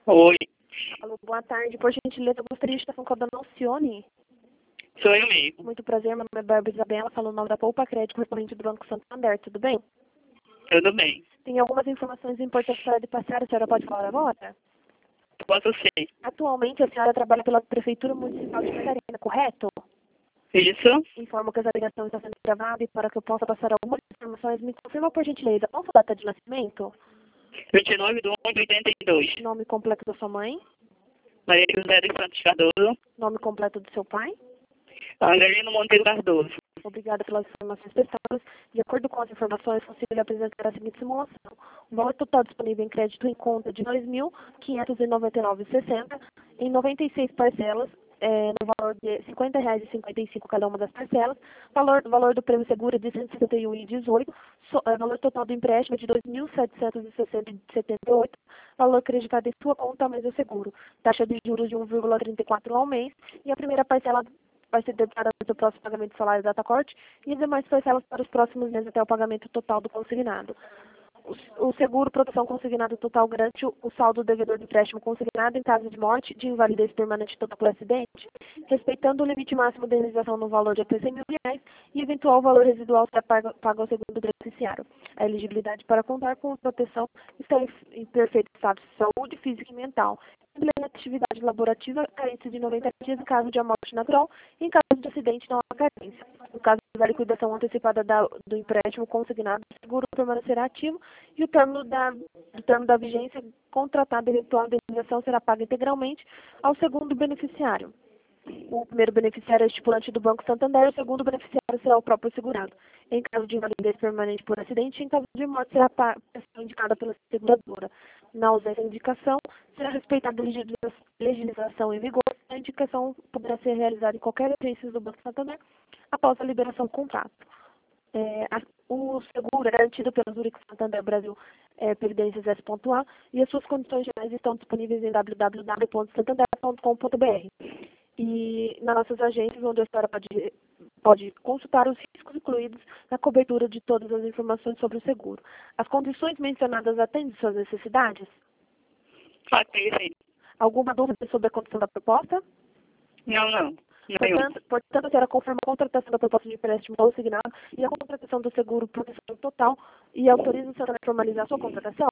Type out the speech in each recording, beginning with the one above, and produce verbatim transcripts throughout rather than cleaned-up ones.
Oi, Alô, boa tarde. Por gentileza, eu gostaria de estar falando com a dona Alcione. sou eu mesmo. Muito prazer, meu nome é Bárbara Isabela, falo o nome da Poupa Crédito, correspondente do Banco Santander, tudo bem? Tudo bem. Tem algumas informações importantes para lhe passar, a senhora pode falar agora? Posso ser. Atualmente, a senhora trabalha pela Prefeitura Municipal de Catarina, correto? Isso? Informo que essa ligação está sendo gravada e para que eu possa passar algumas informações, me confirma por gentileza, qual a sua data de nascimento? vinte e nove de onze de oitenta e dois. Nome completo da sua mãe? Maria José dos Santos Cardoso. Nome completo do seu pai? Angelino Monteiro Cardoso. Obrigada pelas informações prestadas. De acordo com as informações, consigo lhe apresentar a seguinte simulação. O valor total disponível em crédito em conta de dois mil quinhentos e noventa e nove reais e sessenta centavos em noventa e seis parcelas, é, no valor de cinquenta reais e cinquenta e cinco cada uma das parcelas. Valor, valor do prêmio seguro é de cento e setenta e um reais e dezoito centavos. So, é, valor total do empréstimo é de dois mil setecentos e sessenta reais e setenta e oito centavos. Valor acreditado em sua conta, mês do seguro. Taxa de juros de um vírgula trinta e quatro ao mês. E a primeira parcela vai ser debitada do próximo pagamento do salário data corte e as demais parcelas para os próximos meses até o pagamento total do consignado. O, o seguro proteção consignado total garante o, o saldo devedor do empréstimo consignado em caso de morte, de invalidez permanente total por acidente, respeitando o limite máximo de indenização no valor de até cem mil reais e eventual valor residual será pago, pago ao segundo beneficiário. A elegibilidade para contar com proteção está em, em perfeito estado de saúde física e mental. Atividade laborativa, carência de noventa dias em caso de morte natural e em caso de acidente não há carência. No caso da liquidação antecipada da, do empréstimo consignado, o seguro permanecerá ativo e o termo da, do termo da vigência contratada e eventual indenização será paga integralmente ao segundo beneficiário. O primeiro beneficiário é estipulante do Banco Santander, o segundo beneficiário será o próprio segurado. Em caso de invalidez permanente por acidente, em caso de morte, será a pessoa indicada pela seguradora. Na ausência de indicação, será respeitada a legislação em vigor. A indicação poderá ser realizada em qualquer agência do Banco Santander após a liberação do contrato. É, a, o seguro é garantido pela Zurich Santander Brasil é, Previdências S ponto A e as suas condições gerais estão disponíveis em w w w ponto santander ponto com ponto b r. E nas nossas agências, onde a senhora pode, pode consultar os riscos incluídos na cobertura de todas as informações sobre o seguro. As condições mencionadas atendem suas necessidades? Pode ser, sim. Alguma dúvida sobre a condição da proposta? Não, não. Nenhum. Portanto, portanto, a senhora confirma a contratação da proposta de empréstimo consignado e a contratação do seguro proteção total e autoriza a senhora a formalizar a sua contratação?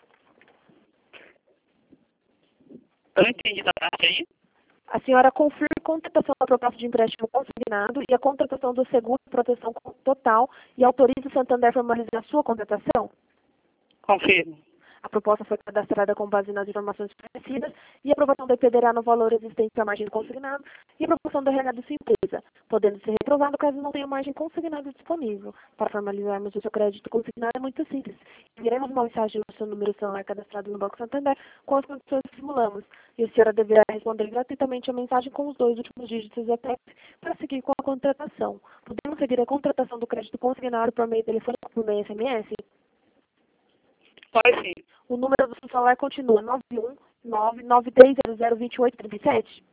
Eu não entendi essa parte aí. A senhora confirma a contratação da proposta de empréstimo consignado e a contratação do seguro de proteção total e autoriza o Santander a formalizar a sua contratação? Confirmo. A proposta foi cadastrada com base nas informações fornecidas e a aprovação dependerá no valor existente à margem consignado e a aprovação do R H da sua empresa, podendo ser reprovado caso não tenha margem consignada disponível. Para formalizarmos o seu crédito consignado é muito simples. Enviaremos uma mensagem no seu número celular cadastrado no Banco Santander com as condições que simulamos e a senhora deverá responder gratuitamente a mensagem com os dois últimos dígitos da T E P para seguir com a contratação. Podemos seguir a contratação do crédito consignado por meio telefônico ou por meio S M S? Pode sim. O número do seu celular continua nove um nove nove três zero zero dois oito três sete?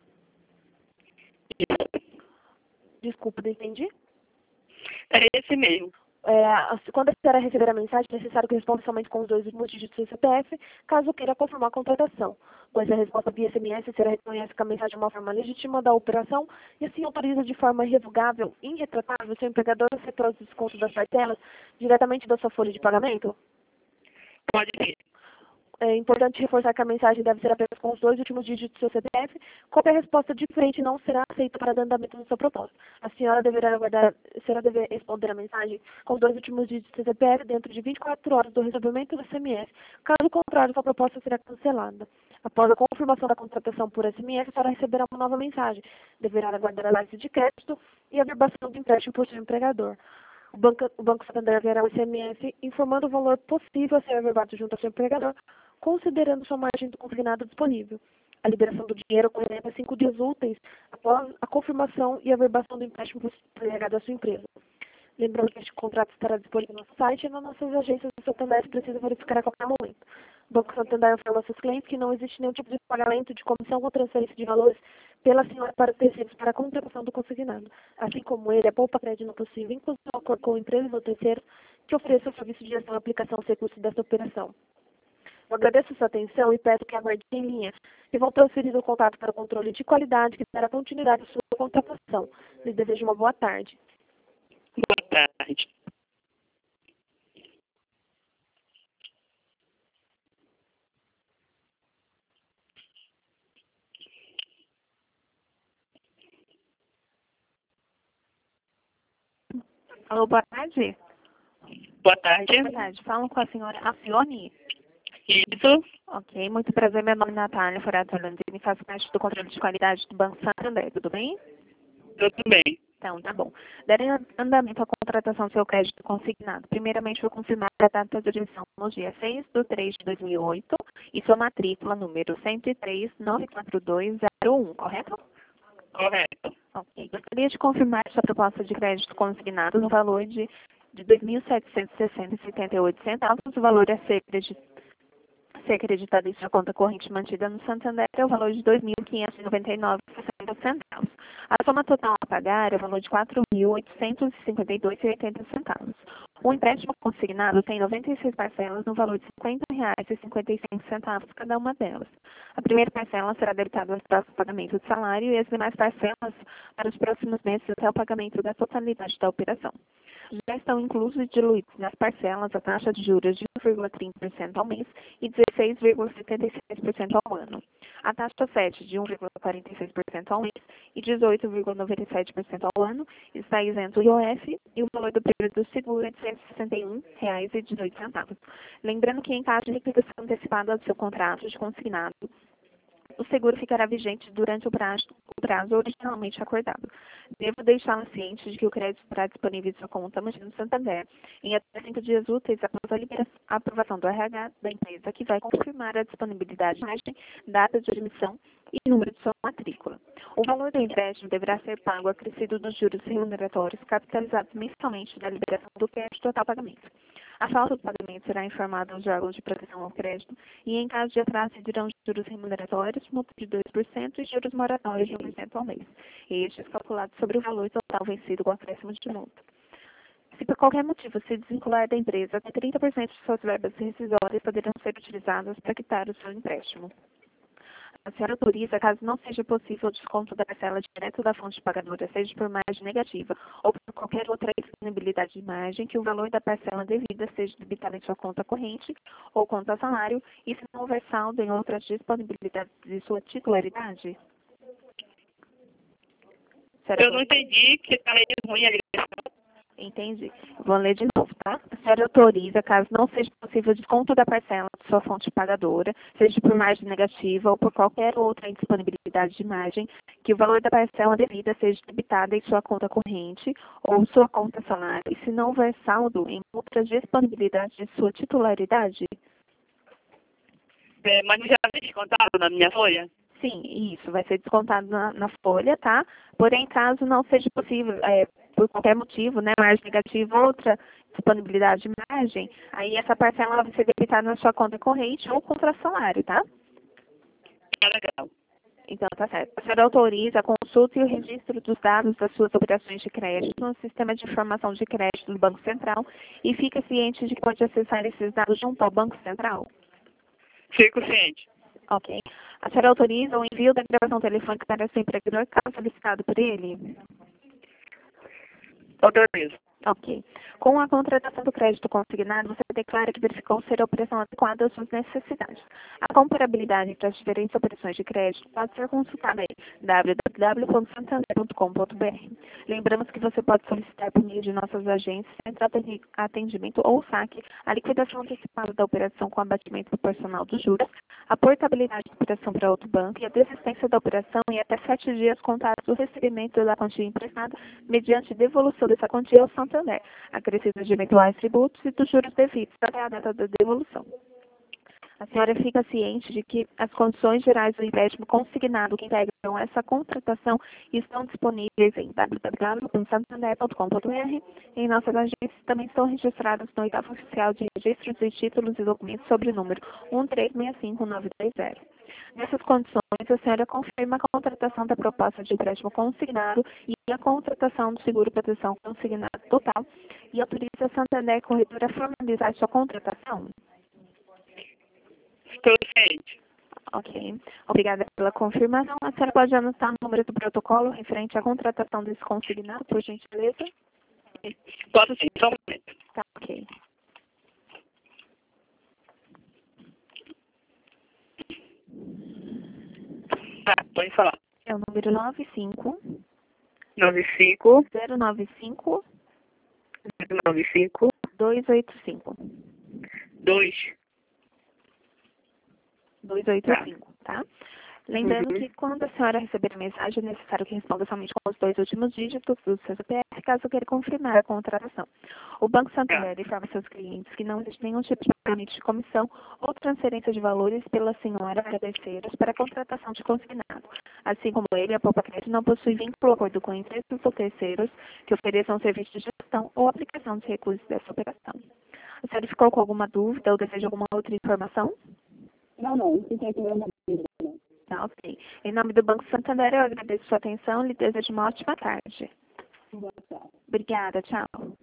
Desculpa, não entendi. É esse mesmo. É, quando a senhora receber a mensagem, é necessário que responda somente com os dois últimos dígitos do C P F, caso queira confirmar a contratação. Pois a resposta via S M S, a senhora reconhece que a mensagem é uma forma legítima da operação e assim autoriza de forma irrevogável e irretratável o seu empregador a efetuar os descontos das parcelas diretamente da sua folha de pagamento? Pode ser. É importante reforçar que a mensagem deve ser apenas com os dois últimos dígitos do seu C P F. Qualquer resposta diferente não será aceita para o andamento da sua proposta. A senhora deverá aguardar, a senhora deve responder a mensagem com os dois últimos dígitos do seu C P F dentro de vinte e quatro horas do recebimento do S M S. Caso contrário, sua proposta será cancelada. Após a confirmação da contratação por S M S, a senhora receberá uma nova mensagem. Deverá aguardar a análise de crédito e a verbação do empréstimo por seu empregador. O Banco, o Banco Santander enviará o S M S informando o valor possível a ser averbado junto ao seu empregador, considerando sua margem do consignado disponível. A liberação do dinheiro ocorrerá em cinco dias úteis após a confirmação e a verbação do empréstimo pregado à sua empresa. Lembrando que este contrato estará disponível no nosso site e nas nossas agências do Santander, se precisa verificar a qualquer momento. O Banco Santander informa aos seus clientes que não existe nenhum tipo de pagamento de comissão ou transferência de valores pela senhora para terceiros para a contratação do consignado. Assim como ele, a Poupa Crédito não possui vínculos de acordo com empresas ou terceiros que ofereçam o serviço de gestão e aplicação aos recursos desta operação. Eu agradeço a sua atenção e peço que aguarde em linha e vou transferir o contato para o controle de qualidade que dará continuidade à sua contratação. Lhe desejo uma boa tarde. Boa tarde. Alô, boa tarde. Boa tarde. Boa tarde. Falo com a senhora Alcione. Isso. Ok, muito prazer. Meu nome é Natália Forato Landini, faço parte do controle de qualidade do Banco Santander. Tudo bem? Tudo bem. Então, tá bom. Darei andamento à contratação do seu crédito consignado. Primeiramente, vou confirmar a data de admissão no dia seis de três de dois mil e oito e sua matrícula número cento e três, nove quatro dois zero um, correto? Correto. Ok. Gostaria de confirmar sua proposta de crédito consignado no valor de, de dois mil setecentos e sessenta e setenta e oito centavos. O valor a ser acreditado ser acreditado em sua conta corrente mantida no Santander é o valor de dois mil quinhentos e noventa e nove vírgula sessenta centavos. A soma total a pagar é o valor de quatro mil oitocentos e cinquenta e dois vírgula oitenta centavos. O empréstimo consignado tem noventa e seis parcelas no valor de cinquenta reais e cinquenta e cinco centavos cada uma delas. A primeira parcela será debitada ao próximo pagamento do salário e as demais parcelas para os próximos meses até o pagamento da totalidade da operação. Já estão inclusos e diluídos nas parcelas a taxa de juros de um vírgula trinta por cento ao mês e dezesseis vírgula setenta e seis por cento ao ano. A taxa sete de um vírgula quarenta e seis por cento ao mês e dezoito vírgula noventa e sete por cento ao ano está isento do I O F e o valor do período do seguro é de cento e sessenta e um reais e dezoito centavos. Lembrando que em caso de liquidação antecipada do seu contrato de consignado, o seguro ficará vigente durante o prazo, o prazo originalmente acordado. Devo deixá-la ciente de que o crédito estará disponível em sua conta mantida no Santander em até cinco dias úteis após a, liberação, a aprovação do R H da empresa, que vai confirmar a disponibilidade de imagem, data de admissão e número de sua matrícula. O valor do empréstimo deverá ser pago acrescido dos juros remuneratórios capitalizados mensalmente da liberação do crédito total pagamento. A falta do pagamento será informada aos órgãos de proteção ao crédito e, em caso de atraso, dirão juros remuneratórios, multa de dois por cento e juros moratórios de um por cento ao mês. Estes calculados sobre o valor total vencido com acréscimo de multa. Se por qualquer motivo se desvincular da empresa, até trinta por cento de suas verbas rescisórias poderão ser utilizadas para quitar o seu empréstimo. A senhora autoriza, caso não seja possível o desconto da parcela direto da fonte pagadora, seja por margem negativa ou por qualquer outra disponibilidade de margem, que o valor da parcela devida seja debitado em sua conta corrente ou conta salário, e se não houver saldo em outras disponibilidades de sua titularidade? Senhora, Eu não entendi que está meio ruim a ligação. entendi. Vou ler de novo, tá? A senhora autoriza, caso não seja possível o desconto da parcela de sua fonte pagadora, seja por margem negativa ou por qualquer outra indisponibilidade de margem, que o valor da parcela devida seja debitado em sua conta corrente ou sua conta salário, e se não houver saldo em outras disponibilidades de sua titularidade? É, mas não já foi descontado na minha folha? Sim, isso, vai ser descontado na, na folha, tá? Porém, caso não seja possível, é, por qualquer motivo, né, margem negativa ou outra disponibilidade de margem, aí essa parcela vai ser debitada na sua conta corrente ou contra salário, tá? Tá legal. Então, tá certo. A senhora autoriza a consulta e o registro dos dados das suas operações de crédito no sistema de informação de crédito do Banco Central e fica ciente de que pode acessar esses dados junto ao Banco Central? Fico ciente. Ok. A senhora autoriza o envio da gravação telefônica para seu empregador, caso solicitado por ele? Autorizo. Ok. Com a contratação do crédito consignado, você declara que verificou ser a operação adequada às suas necessidades. A comparabilidade entre as diferentes operações de crédito pode ser consultada em w w w ponto santander ponto com ponto b r. Lembramos que você pode solicitar por meio de nossas agências, centro de atendimento ou saque, a liquidação antecipada da operação com abatimento proporcional dos juros, a portabilidade da operação para outro banco e a desistência da operação em até sete dias contados do recebimento da quantia emprestada, mediante devolução dessa quantia ao Santander, acrescidos de eventuais tributos e dos juros devidos até a data da devolução. A senhora fica ciente de que as condições gerais do empréstimo consignado que integram essa contratação estão disponíveis em w w w ponto santander ponto com ponto b r. Em nossas agências também estão registradas no oitavo oficial de registros de títulos e documentos sobre o número um três seis cinco nove dois zero. Nessas condições, a senhora confirma a contratação da proposta de empréstimo consignado e a contratação do seguro proteção consignado total e autoriza a Santander Corretora a formalizar sua contratação? Estou ciente. Ok. Obrigada pela confirmação. A senhora pode anotar o número do protocolo referente à contratação desse consignado, por gentileza? Posso sim, só um momento. Tá, ok. Tá, pode falar. É o número nove cinco nove cinco, zero nove cinco nove cinco, dois oito cinco. dois. dois oito cinco, tá? Lembrando Uhum. que quando a senhora receber a mensagem, é necessário que responda somente com os dois últimos dígitos do seu C P F, caso queira confirmar a contratação. O Banco Santander informa seus clientes que não existe nenhum tipo de pagamento de comissão ou transferência de valores pela senhora para terceiros para a contratação de consignado. Assim como ele, a Poupa Crédito não possui vínculo ou acordo com empresas ou terceiros que ofereçam serviço de gestão ou aplicação de recursos dessa operação. A senhora ficou com alguma dúvida ou deseja alguma outra informação? Não, não, não tem que me Tá, ok. Em nome do Banco Santander, eu agradeço sua atenção e lhe desejo uma ótima tarde. Boa tarde. Obrigada, tchau.